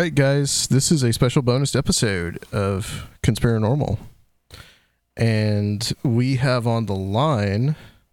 right, guys, this is a special bonus episode of Conspiranormal. And we have on the line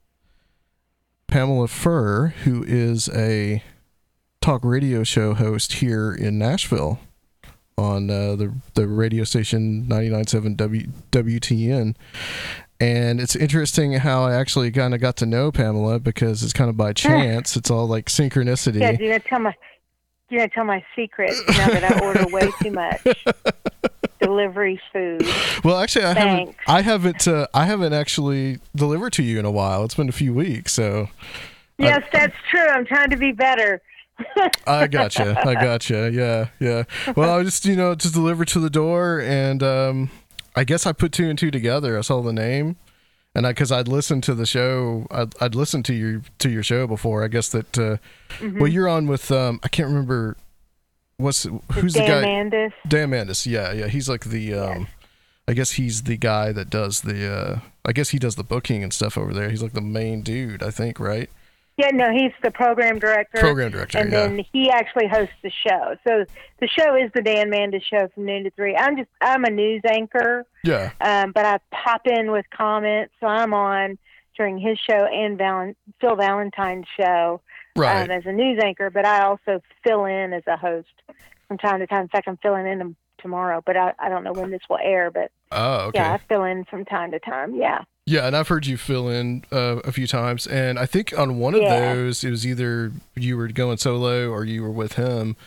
Pamela Furr, who is a talk radio show host here in Nashville on the radio station 99.7 WTN. And it's interesting how I actually kind of got to know Pamela because it's kind of by chance. It's all like synchronicity. Yeah, you're gonna tell my secret now that I order way too much delivery food. Well, actually, I haven't actually delivered to you in a while. It's been a few weeks, so. Yes, that's true. I'm trying to be better. I gotcha. Yeah. Well, I just delivered to the door, and I guess I put two and two together. I saw the name, and because I'd listened to the show, I'd listened to your show before. I guess that. Well, you're on with I can't remember. Who's the guy? Mandis. Dan Mandis. Yeah. He's like the. Yes. I guess he's the guy that does the. I guess he does the booking and stuff over there. He's like the main dude, I think, right? Yeah, no, he's the program director. And then he actually hosts the show. So the show is the Dan Mandis Show from noon to 3. I'm a news anchor. Yeah. But I pop in with comments, so I'm on during his show and Phil Valentine's show as a news anchor. But I also fill in as a host from time to time. In fact, I'm filling in tomorrow, but I don't know when this will air. But okay. Yeah, I fill in from time to time. Yeah. Yeah, and I've heard you fill in a few times, and I think on one of those, it was either you were going solo or you were with him.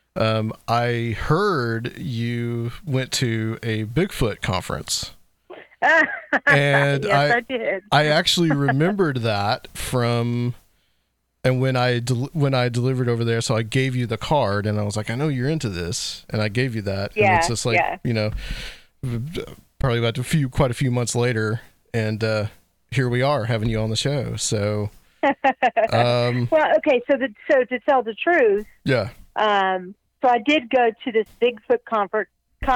I heard you went to a Bigfoot conference. And yes, I did. I actually remembered that from, and when I delivered over there, so I gave you the card, and I was like, I know you're into this, and I gave you that. Yeah, and it's just like, probably about quite a few months later. And here we are having you on the show. So, well, okay. So to tell the truth, yeah. So I did go to this Bigfoot conference.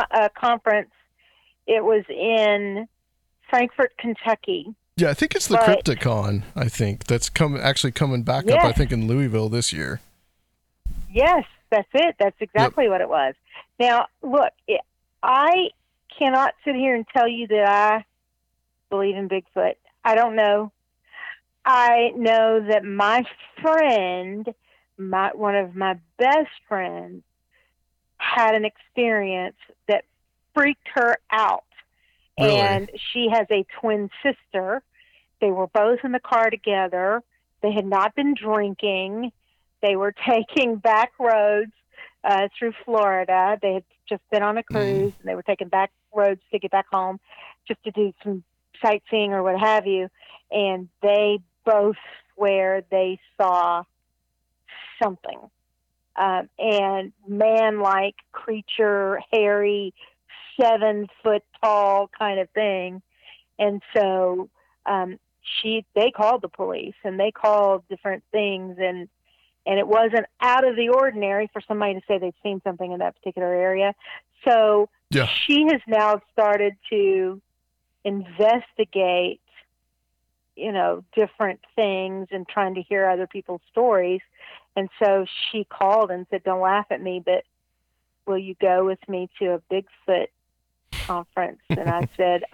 It was in Frankfort, Kentucky. Yeah, I think it's the Crypticon. I think that's coming back up. I think in Louisville this year. Yes, that's it. That's exactly what it was. Now, look, I cannot sit here and tell you that I believe in Bigfoot. I don't know. I know that my friend, one of my best friends, had an experience that freaked her out. Really? And she has a twin sister. They were both in the car together. They had not been drinking. They were taking back roads through Florida. They had just been on a cruise, and they were taking back roads to get back home just to do some sightseeing or what have you, and they both swear they saw something, and man-like creature, hairy, 7-foot tall kind of thing. And so they called the police, and they called different things, and it wasn't out of the ordinary for somebody to say they'd seen something in that particular area. So she has now started to investigate, different things and trying to hear other people's stories. And so she called and said, don't laugh at me, but will you go with me to a Bigfoot conference? And I said,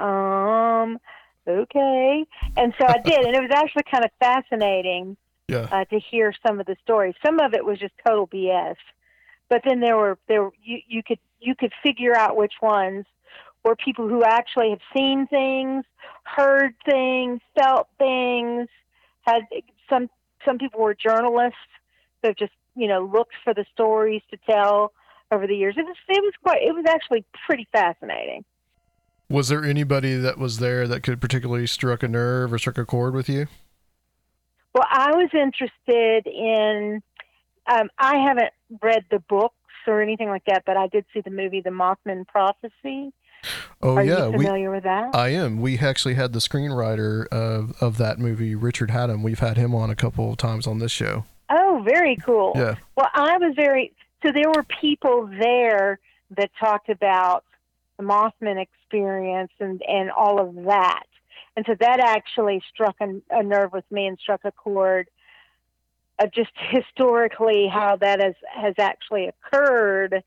okay. And so I did. And it was actually kind of fascinating to hear some of the stories. Some of it was just total BS, but then you could figure out which ones were people who actually have seen things, heard things, felt things. Had some people were journalists that just looked for the stories to tell over the years. It was actually pretty fascinating. Was there anybody that was there that could particularly struck a nerve or struck a chord with you? Well, I was interested in. I haven't read the books or anything like that, but I did see the movie The Mothman Prophecy. Oh, Are you familiar with that? I am. We actually had the screenwriter of that movie, Richard Hatem. We've had him on a couple of times on this show. Oh, very cool. Yeah. Well, so there were people there that talked about the Mothman experience and all of that. And so that actually struck a nerve with me and struck a chord of just historically how that has actually occurred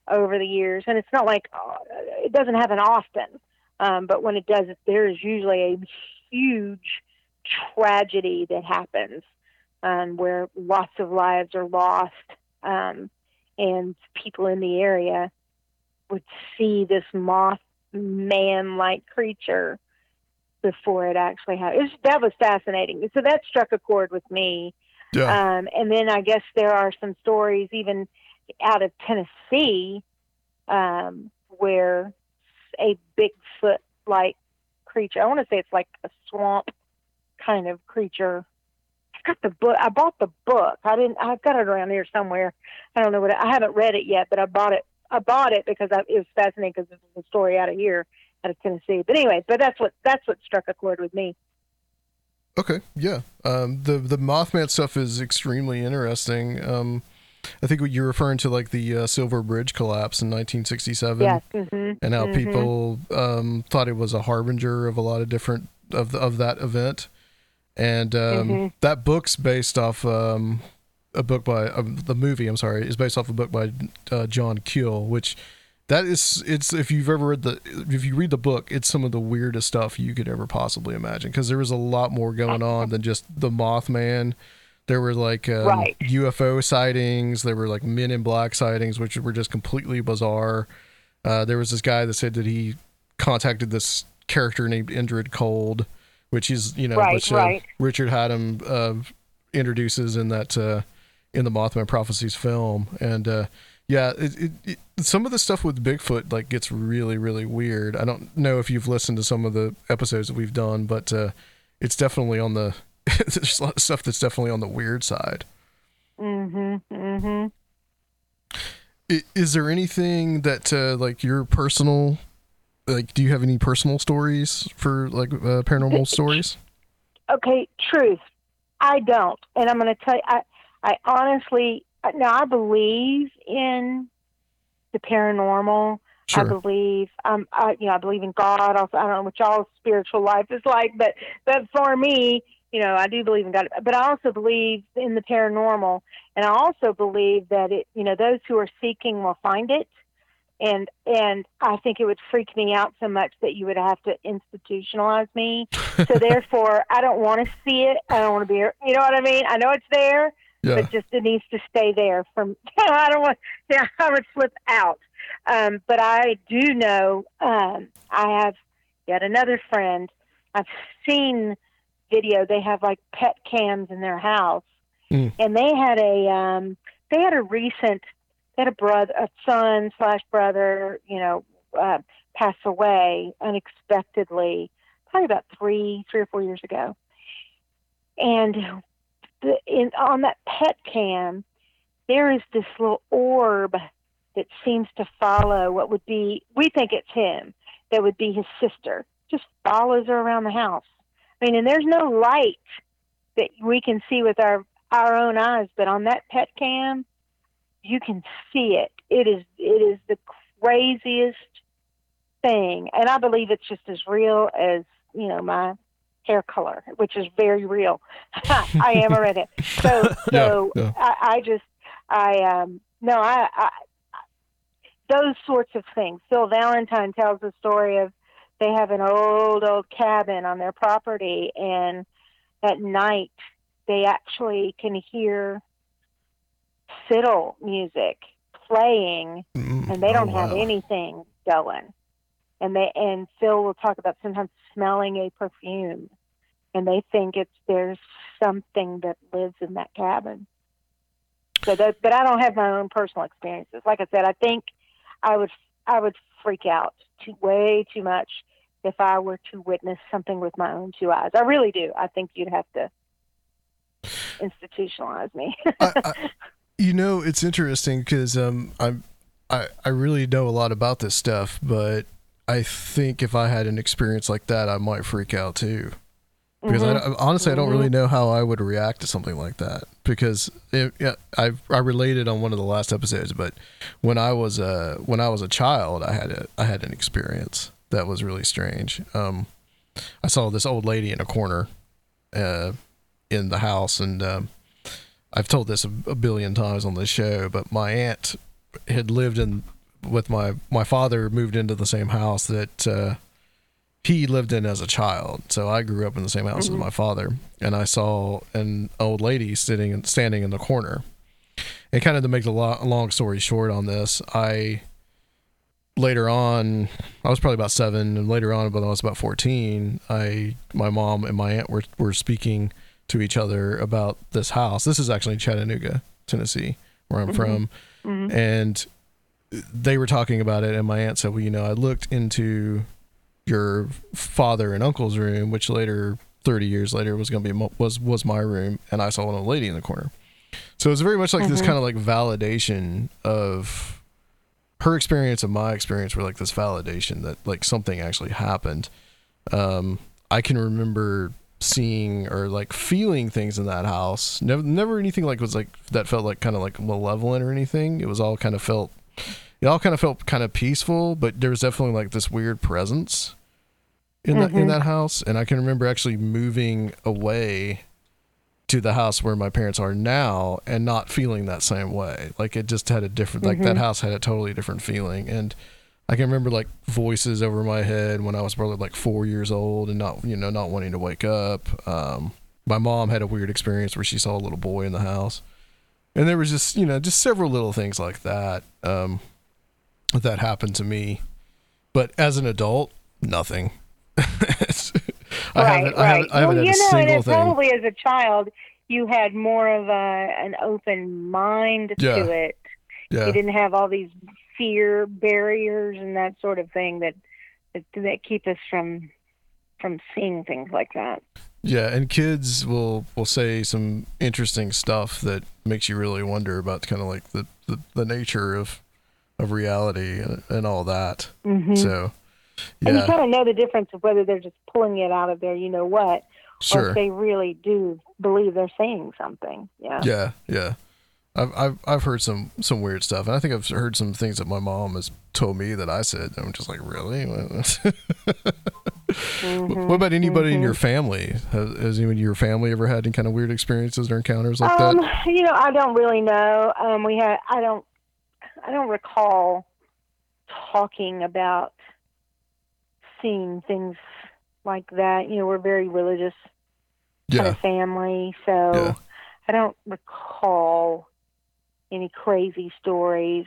over the years, and it's not like it doesn't happen often, but when it does, there is usually a huge tragedy that happens, where lots of lives are lost, and people in the area would see this Mothman-like creature before it actually happened. That was fascinating. So that struck a chord with me. Yeah. And then I guess there are some stories even out of Tennessee, where a Bigfoot-like creature, I want to say it's like a swamp kind of creature. I got the book. I bought the book. I've got it around here somewhere. I don't know I haven't read it yet, but I bought it. I bought it because it was fascinating because it was a story out of here, out of Tennessee. But anyway, that's what struck a chord with me. Okay. Yeah. The Mothman stuff is extremely interesting. I think what you're referring to, like the Silver Bridge collapse in 1967, Yes. and how people thought it was a harbinger of a lot of different of that event. And that book's based off a book by the movie. I'm sorry, is based off a book by John Keel, which it's if you read the book, it's some of the weirdest stuff you could ever possibly imagine, because there was a lot more going on than just the Mothman. There were like UFO sightings. There were like Men in Black sightings, which were just completely bizarre. There was this guy that said that he contacted this character named Indrid Cold, which is Richard Haddam introduces in that in the Mothman Prophecies film. And some of the stuff with Bigfoot like gets really, really weird. I don't know if you've listened to some of the episodes that we've done, but it's definitely on the there's a lot of stuff that's definitely on the weird side. Is there anything that like your personal, like, do you have any personal stories for like paranormal stories? Okay, truth, I don't, and I'm going to tell you, I honestly, now I believe in the paranormal. Sure. I believe, I believe in God. Also, I don't know what y'all's spiritual life is like, but for me, I do believe in God. But I also believe in the paranormal, and I also believe that those who are seeking will find it. And I think it would freak me out so much that you would have to institutionalize me. So therefore, I don't want to see it. I don't want to be, you know what I mean? I know it's there, but just it needs to stay there. I don't want. I would flip out. But I do know. I have yet another friend. I've seen video. They have like pet cams in their house, and they had a son/brother, pass away unexpectedly, probably about 3 or 4 years ago. And on that pet cam, there is this little orb that seems to follow what would be, we think it's him, that would be his sister, just follows her around the house. I mean, and there's no light that we can see with our own eyes, but on that pet cam, you can see it. It is the craziest thing, and I believe it's just as real as my hair color, which is very real. I am a redhead, so those sorts of things. Phil Valentine tells the story of they have an old cabin on their property, and at night they actually can hear fiddle music playing, and they don't have anything going. And Phil will talk about sometimes smelling a perfume, and they think there's something that lives in that cabin. But I don't have my own personal experiences. Like I said, I think I would freak out way too much if I were to witness something with my own two eyes. I really do. I think you'd have to institutionalize me. It's interesting because I really know a lot about this stuff, but I think if I had an experience like that, I might freak out too. Because honestly, I don't really know how I would react to something like that. Because I related on one of the last episodes, but when I was a child, I had an experience that was really strange. I saw this old lady in a corner in the house, and I've told this a billion times on this show, but my aunt had lived in with my father moved into the same house that he lived in as a child. So I grew up in the same house as my father, and I saw an old lady standing in the corner. And kind of to make the long story short on this, later on, I was probably about 7, and later on, when I was about 14, my mom and my aunt were speaking to each other about this house. This is actually in Chattanooga, Tennessee, where I'm from. And they were talking about it, and my aunt said, well, I looked into your father and uncle's room, which later, 30 years later, was going to be was my room, and I saw an old lady in the corner. So it was very much like this kind of like validation of her experience and my experience, were like this validation that like something actually happened. I can remember seeing or like feeling things in that house. Never anything like was like that felt like kind of like malevolent or anything. It all kind of felt kind of peaceful, but there was definitely like this weird presence in that house. And I can remember actually moving away to the house where my parents are now and not feeling that same way. Like it just had a different, like that house had a totally different feeling. And I can remember like voices over my head when I was probably like 4 years old and not wanting to wake up. My mom had a weird experience where she saw a little boy in the house, and there was just several little things like that that happened to me. But as an adult, nothing. I haven't had a single thing. Probably as a child, you had more of an open mind to it. Yeah. You didn't have all these fear barriers and that sort of thing that keep us from seeing things like that. Yeah, and kids will say some interesting stuff that makes you really wonder about kind of like the nature of reality and all that. So, yeah. And you kind of know the difference of whether they're just pulling it out of there, or if they really do believe they're saying something. Yeah. Yeah. I've heard some weird stuff, and I think I've heard some things that my mom has told me that I said. I'm just like, really? What about anybody in your family? Has anyone in your family ever had any kind of weird experiences or encounters like that? I don't really know. I don't recall talking about seeing things like that. We're very religious kind of family, so I don't recall any crazy stories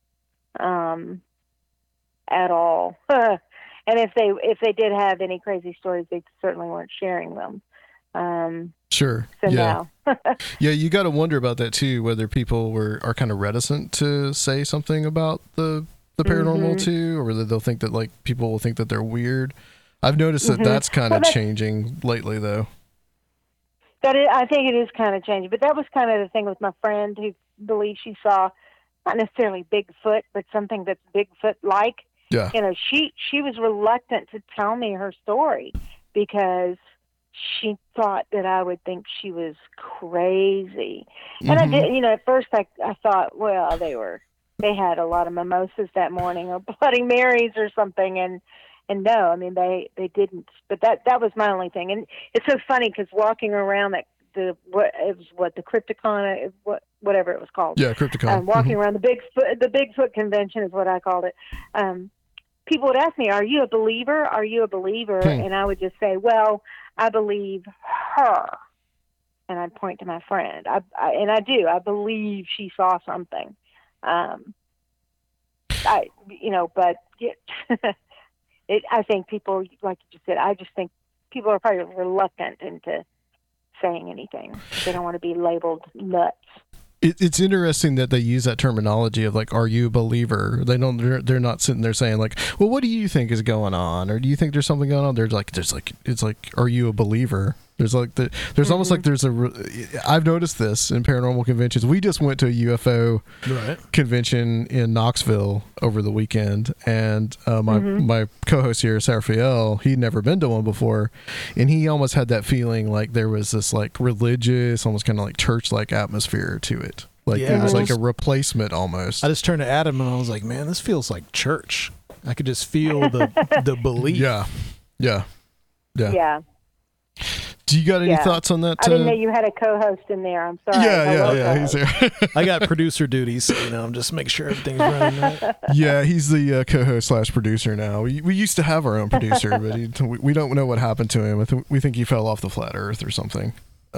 at all. And if they did have any crazy stories, they certainly weren't sharing them. Sure. So no. Yeah, you got to wonder about that too, whether people are kind of reticent to say something about the paranormal too, or whether they'll think that like people will think that they're weird. I've noticed that that's kind of changing lately though. I think it is kind of changing, but that was kind of the thing with my friend who believed she saw not necessarily Bigfoot, but something that's Bigfoot-like. Yeah. She was reluctant to tell me her story because she thought that I would think she was crazy. And I did, at first I thought, well, they had a lot of mimosas that morning or Bloody Marys or something. And no, I mean, they didn't, but that was my only thing. And it's so funny because walking around the Crypticon, whatever it was called. Yeah, Crypticon. Walking around the Bigfoot convention is what I called it. People would ask me, "Are you a believer? Are you a believer?" And I would just say, "Well, I believe her," and I'd point to my friend. I do. I believe she saw something. I think people, like you just said, I just think people are probably reluctant into saying anything. They don't want to be labeled nuts. It's interesting that they use that terminology of like, "Are you a believer?" They're not sitting there saying like, "Well, what do you think is going on?" Or "Do you think there's something going on?" It's like, "Are you a believer?" There's almost like I've noticed this in paranormal conventions. We just went to a UFO convention in Knoxville over the weekend, and my co-host here, Sarafiel, he'd never been to one before, and he almost had that feeling like there was this like religious, almost kind of like church-like atmosphere to it. Like it was like a replacement almost. I just turned to Adam and I was like, "Man, this feels like church." I could just feel the belief. Yeah. Do you got any Yeah. thoughts on that? I didn't know you had a co-host in there. I'm sorry. Yeah. He's here. I got producer duties, so, I'm just make sure everything's running right. Yeah, he's the co-host / producer now. We used to have our own producer, but we don't know what happened to him. We think he fell off the flat Earth or something.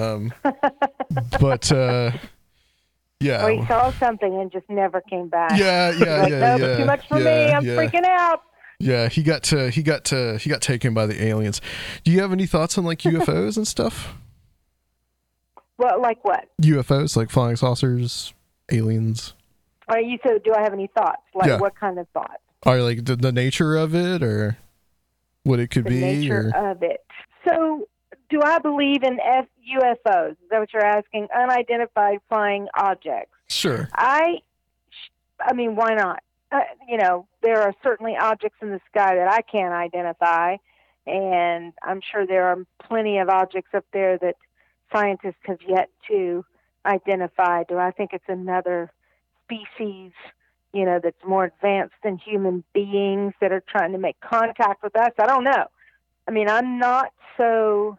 But yeah. Or he saw something and just never came back. Yeah. Nope, too much for me. I'm freaking out. Yeah, he got taken by the aliens. Do you have any thoughts on like UFOs and stuff? Well, like what? UFOs, like flying saucers, aliens. You said, do I have any thoughts? Like what kind of thoughts? Are like the nature of it, or what it could be? The nature of it. So, do I believe in UFOs? Is that what you're asking? Unidentified flying objects. Sure. I mean, why not? There are certainly objects in the sky that I can't identify, and I'm sure there are plenty of objects up there that scientists have yet to identify. Do I think it's another species, that's more advanced than human beings that are trying to make contact with us? I don't know. I mean, I'm not so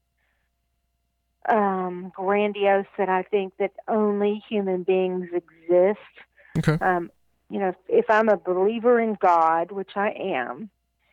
grandiose that I think that only human beings exist. Okay. If I'm a believer in God, which I am,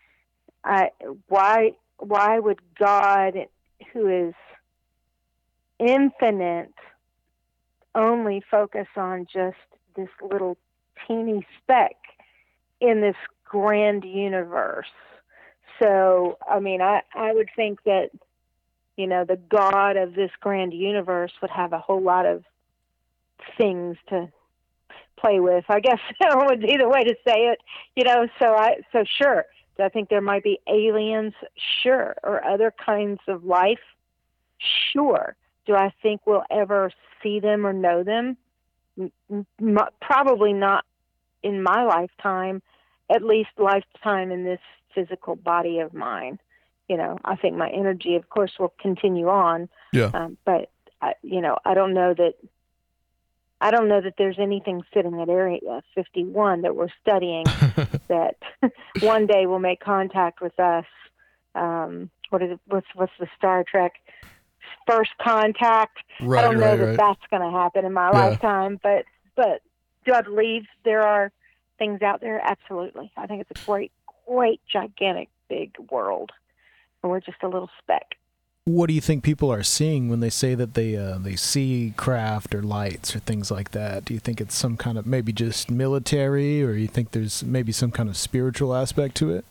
why would God, who is infinite, only focus on just this little teeny speck in this grand universe? So, I mean, I would think that, the God of this grand universe would have a whole lot of things to play with, I guess would be the way to say it, so sure. Do I think there might be aliens? Sure. Or other kinds of life? Sure. Do I think we'll ever see them or know them? Probably not in my lifetime, at least lifetime in this physical body of mine. I think my energy, of course, will continue on. Yeah. But I don't know that there's anything sitting at Area 51 that we're studying that one day will make contact with us. What is it? What's the Star Trek First Contact? Right, I don't know right. that's going to happen in my lifetime, but do I believe there are things out there? Absolutely. I think it's a great, gigantic, big world, and we're just a little speck. What do you think people are seeing when they say that they see craft or lights or things like that? Do you think it's some kind of maybe just military, or you think there's maybe some kind of spiritual aspect to it?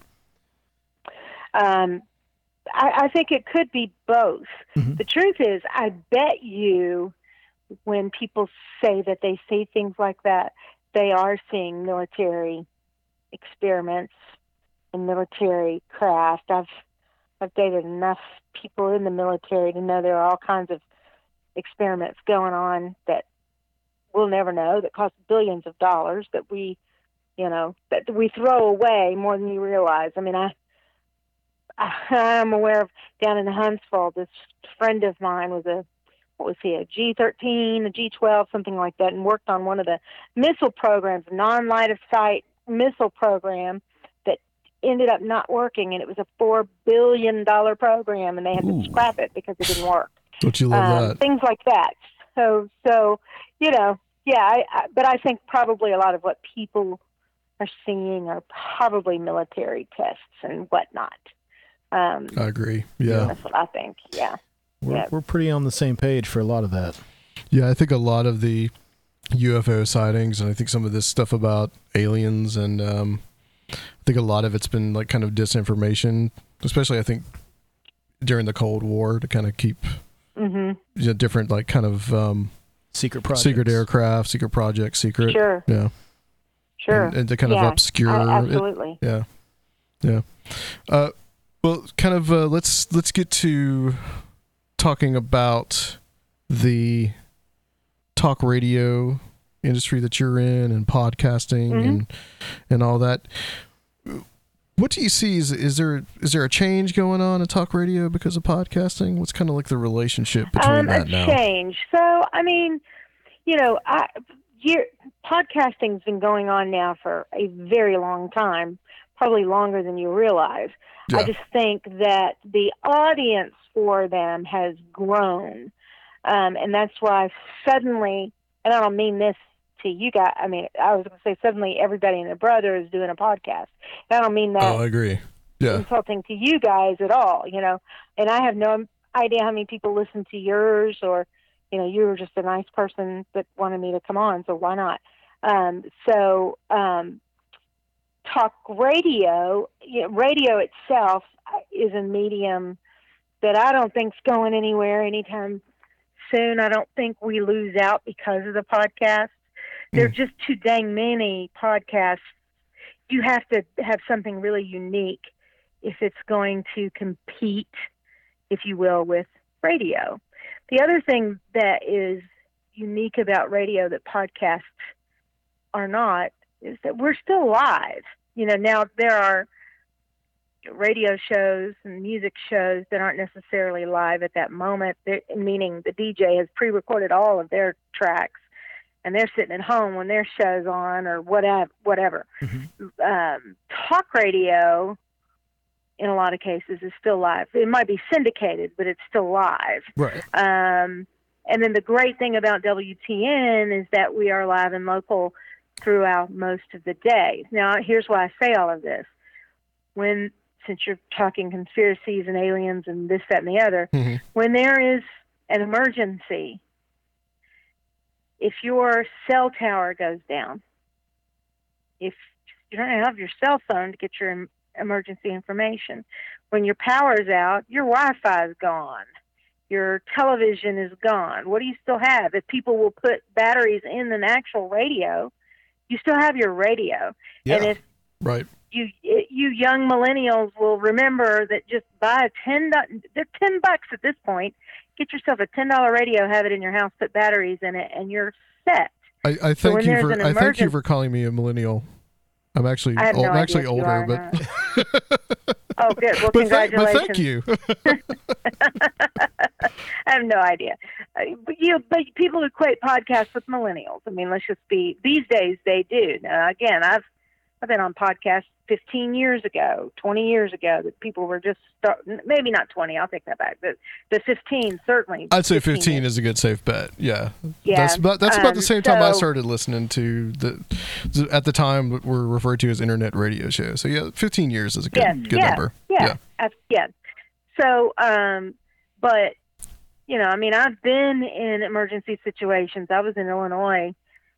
I think it could be both. Mm-hmm. The truth is, I bet you when people say that they see things like that, they are seeing military experiments and military craft. I've dated enough people in the military to know there are all kinds of experiments going on that we'll never know, that cost billions of dollars, that we throw away more than you realize. I mean, I'm aware of down in Huntsville, this friend of mine was a G-13, a G-12, something like that, and worked on one of the missile programs, non-line of sight missile program, ended up not working, and it was a $4 billion program, and they had to scrap it because it didn't work. Don't you love that? Things like that. So but I think probably a lot of what people are seeing are probably military tests and whatnot. I agree. Yeah. That's what I think. Yeah. We're pretty on the same page for a lot of that. Yeah, I think a lot of the UFO sightings, and I think some of this stuff about aliens, and I think a lot of it's been like kind of disinformation, especially I think during the Cold War, to kind of keep different like kind of secret projects, secret aircraft, secret projects, secret. Sure. Yeah. Sure. And to kind of obscure. Absolutely. Yeah. Well, kind of let's get to talking about the talk radio industry that you're in, and podcasting and all that. What do you see? Is there a change going on in talk radio because of podcasting? What's kind of like the relationship between that now? A change. So, I mean, podcasting's been going on now for a very long time, probably longer than you realize. Yeah. I just think that the audience for them has grown. And that's why suddenly, and I don't mean this to you guys, I mean, I was going to say suddenly everybody and their brother is doing a podcast. And I don't mean that Oh, I agree. Yeah. insulting to you guys at all, and I have no idea how many people listen to yours, or, you were just a nice person that wanted me to come on, so why not? Talk radio, radio itself is a medium that I don't think's going anywhere anytime soon. I don't think we lose out because of the podcast. There are just too dang many podcasts. You have to have something really unique if it's going to compete, if you will, with radio. The other thing that is unique about radio that podcasts are not is that we're still live. Now there are radio shows and music shows that aren't necessarily live at that moment, meaning the DJ has pre-recorded all of their tracks and they're sitting at home when their show's on or whatever. Mm-hmm. Talk radio, in a lot of cases, is still live. It might be syndicated, but it's still live. Right. And then the great thing about WTN is that we are live and local throughout most of the day. Now, here's why I say all of this. Since you're talking conspiracies and aliens and this, that, and the other, mm-hmm. when there is an emergency, if your cell tower goes down, if you don't have your cell phone to get your emergency information, when your power is out, your Wi-Fi is gone. Your television is gone. What do you still have? If people will put batteries in an actual radio, you still have your radio. Yeah, and if right. you young millennials will remember that just buy they're $10 at this point. Get yourself a $10 radio, have it in your house, put batteries in it, and you're set. I thank you for calling me a millennial. I'm actually older, but oh, good. Well, congratulations. But thank you. I have no idea. But people equate podcasts with millennials. I mean, let's just be. These days, they do. Now, again, I've been on podcasts 15 years ago, 20 years ago, that people were just maybe not 20. I'll take that back. But the 15 certainly. I'd say 15 is a good safe bet. Yeah. Yeah. That's about the same time I started listening to at the time were referred to as internet radio shows. So yeah, 15 years is a good number. Yeah. So, but I mean, I've been in emergency situations. I was in Illinois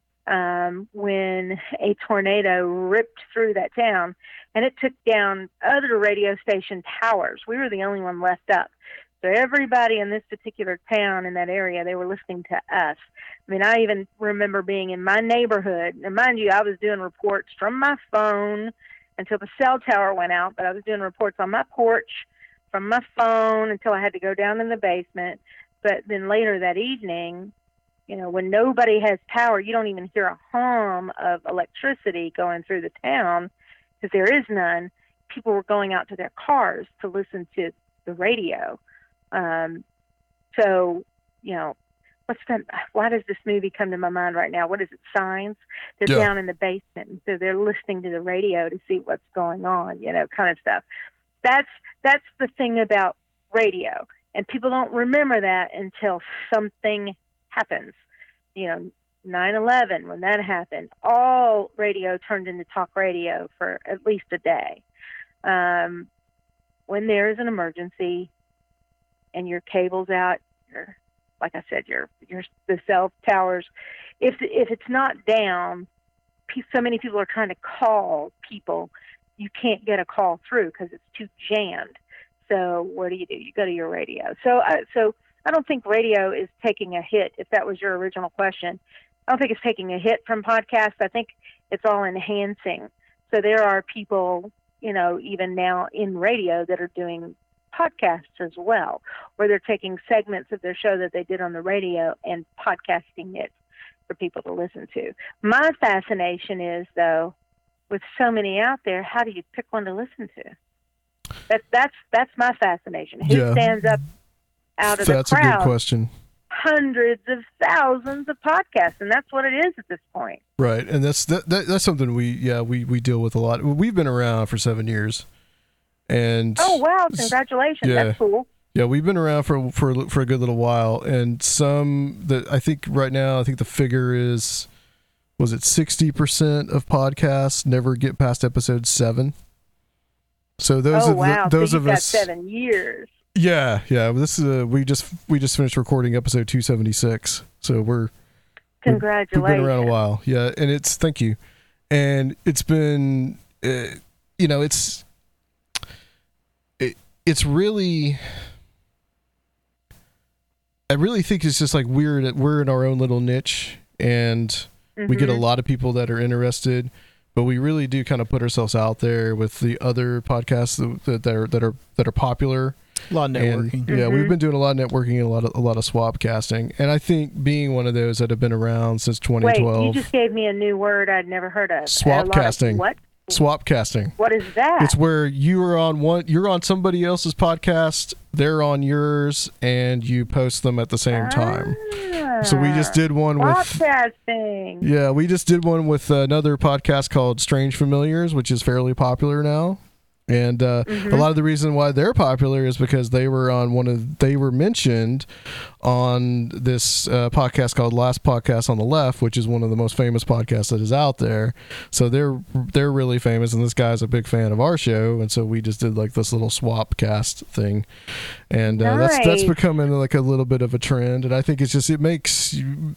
when a tornado ripped through that town, and it took down other radio station towers. We were the only one left up. So everybody in this particular town in that area, they were listening to us. I mean, I even remember being in my neighborhood. And mind you, I was doing reports from my phone until the cell tower went out, but I was doing reports on my porch from my phone until I had to go down in the basement. But then later that evening, when nobody has power, you don't even hear a hum of electricity going through the town because there is none. People were going out to their cars to listen to the radio. So, why does this movie come to my mind right now? What is it, Signs? They're down in the basement, and so they're listening to the radio to see what's going on, kind of stuff. That's the thing about radio, and people don't remember that until something happens. 9/11, when that happened, all radio turned into talk radio for at least a day. When there is an emergency and your cable's out, like I said, the cell towers, if it's not down, so many people are trying to call people, you can't get a call through because it's too jammed. So what do? You go to your radio. So I don't think radio is taking a hit, if that was your original question. I don't think it's taking a hit from podcasts. I think it's all enhancing. So there are people, even now in radio that are doing podcasts as well, where they're taking segments of their show that they did on the radio and podcasting it for people to listen to. My fascination is, though, with so many out there, how do you pick one to listen to? That's my fascination. Who stands up out of the crowd? That's a good question. hundreds of thousands of podcasts, and that's what it is at this point. Right, and that's something we deal with a lot. We've been around for 7 years, and oh wow, congratulations, yeah, that's cool. Yeah, we've been around for a good little while, and I think right now the figure is, was it 60% of podcasts never get past episode 7. So those oh of wow, those so of you've got us 7 years. Yeah. This is we just finished recording episode 276. So Congratulations. We've been around a while. Yeah, and thank you. And it's been it's really, I really think it's just like we're in our own little niche, and we get a lot of people that are interested, but we really do kind of put ourselves out there with the other podcasts that are popular. A lot of networking. And, we've been doing a lot of networking and a lot of swap casting. And I think being one of those that have been around since 2012. Wait, you just gave me a new word I'd never heard of. Swap casting. What? Swap casting. What is that? It's where you're on somebody else's podcast, they're on yours, and you post them at the same time. So we just did one with podcasting. Yeah, we just did one with another podcast called Strange Familiars, which is fairly popular now. And a lot of the reason why they're popular is because they were mentioned on this podcast called Last Podcast on the Left, which is one of the most famous podcasts that is out there. So they're really famous, and this guy's a big fan of our show, and so we just did like this little swap cast thing, and that's becoming like a little bit of a trend. And I think it makes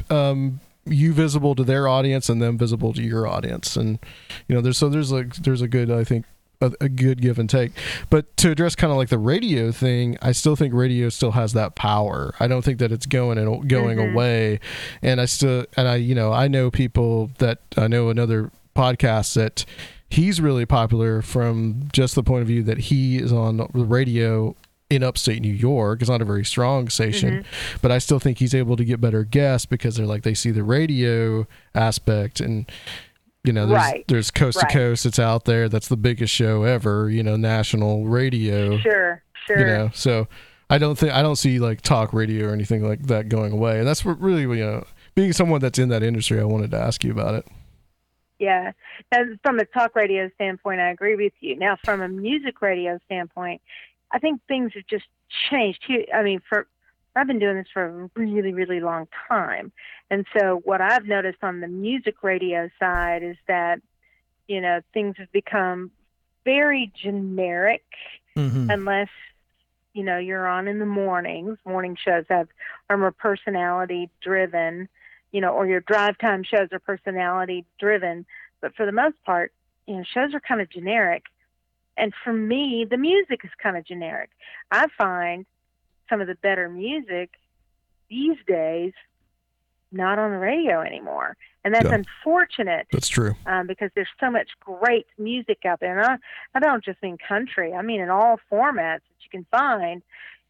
you visible to their audience and them visible to your audience, and there's a good, I think, a good give and take. But to address kind of like the radio thing, I still think radio still has that power. I don't think that it's going away. And I know people that I know another podcast that he's really popular from just the point of view that he is on the radio in upstate New York. It's not a very strong station, but I still think he's able to get better guests because they see the radio aspect, and there's Coast to Coast. It's out there. That's the biggest show ever, national radio. Sure. So I don't see like talk radio or anything like that going away. And that's what really, being someone that's in that industry, I wanted to ask you about it. Yeah. And from a talk radio standpoint, I agree with you. Now, from a music radio standpoint, I think things have just changed. I mean, I've been doing this for a really, really long time. And so what I've noticed on the music radio side is that, things have become very generic unless, you're on in the mornings. Morning shows are more personality driven, or your drive time shows are personality driven. But for the most part, shows are kind of generic. And for me, the music is kind of generic. I find some of the better music these days not on the radio anymore, and that's unfortunate. That's true, because there's so much great music out there, and I don't just mean country. I mean in all formats that you can find.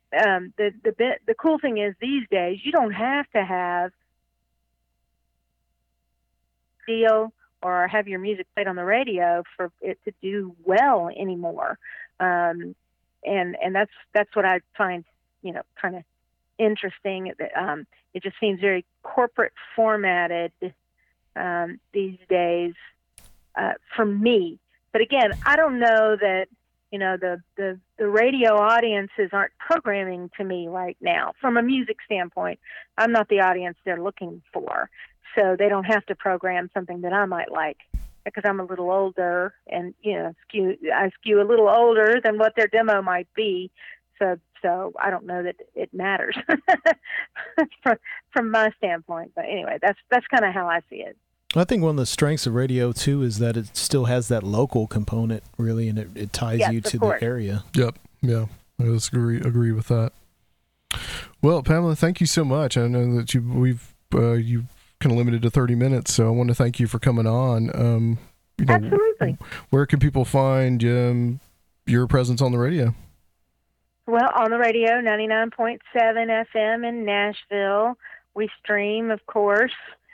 The cool thing is these days you don't have to have deal or have your music played on the radio for it to do well anymore, and that's what I find kind of interesting. It just seems very corporate formatted these days for me. But again, I don't know that the radio audiences aren't programming to me right now from a music standpoint. I'm not the audience they're looking for, so they don't have to program something that I might like because I'm a little older, and I skew a little older than what their demo might be. So I don't know that it matters from my standpoint. But anyway, that's kind of how I see it. I think one of the strengths of radio too is that it still has that local component, really, and it ties you to the area. Yep. Yeah. I agree with that. Well, Pamela, thank you so much. I know that you kind of limited to 30 minutes, so I want to thank you for coming on. Absolutely. Where can people find your presence on the radio? Well, on the radio, 99.7 FM in Nashville. We stream, of course,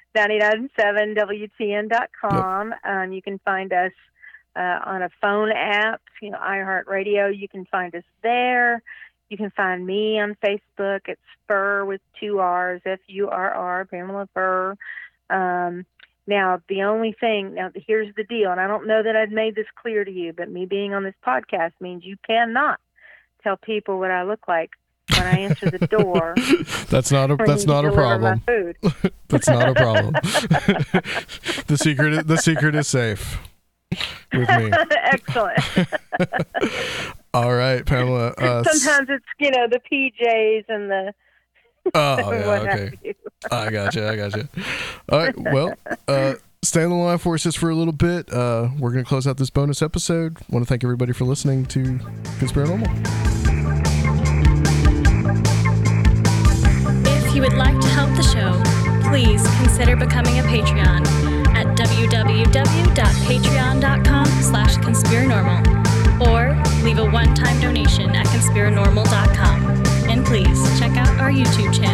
997WTN.com. Yep. You can find us on a phone app, iHeartRadio. You can find us there. You can find me on Facebook. It's Furr with 2 R's, F-U-R-R, Pamela Furr. Now, the only thing, here's the deal, and I don't know that I've made this clear to you, but me being on this podcast means you cannot tell people what I look like when I answer the door. That's not a problem. That's not a problem. The secret is safe with me. Excellent. All right, Pamela. Sometimes it's the PJs and the. Oh, yeah, okay. I gotcha. All right, well, stay on the line for us just for a little bit. We're going to close out this bonus episode. Want to thank everybody for listening to Conspiranormal. If you would like to help the show, please consider becoming a Patreon at www.patreon.com/conspiranormal or leave a one-time donation at conspiranormal.com. And please check out our YouTube channel.